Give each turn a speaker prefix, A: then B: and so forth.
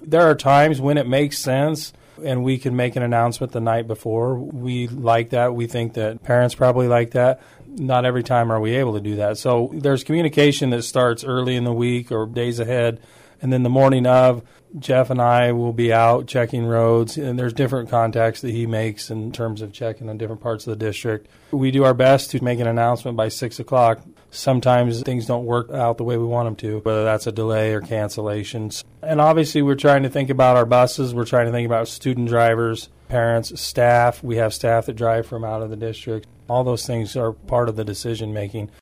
A: There are times when it makes sense and we can make an announcement the night before. We like that. We think that parents probably like that. Not every time are we able to do that. So there's communication that starts early in the week or days ahead. And then the morning of, Jeff and I will be out checking roads, and there's different contacts that he makes in terms of checking on different parts of the district. We do our best to make an announcement by 6 o'clock. Sometimes things don't work out the way we want them to, whether that's a delay or cancellations. And obviously we're trying to think about our buses. We're trying to think about student drivers, parents, staff. We have staff that drive from out of the district. All those things are part of the decision making.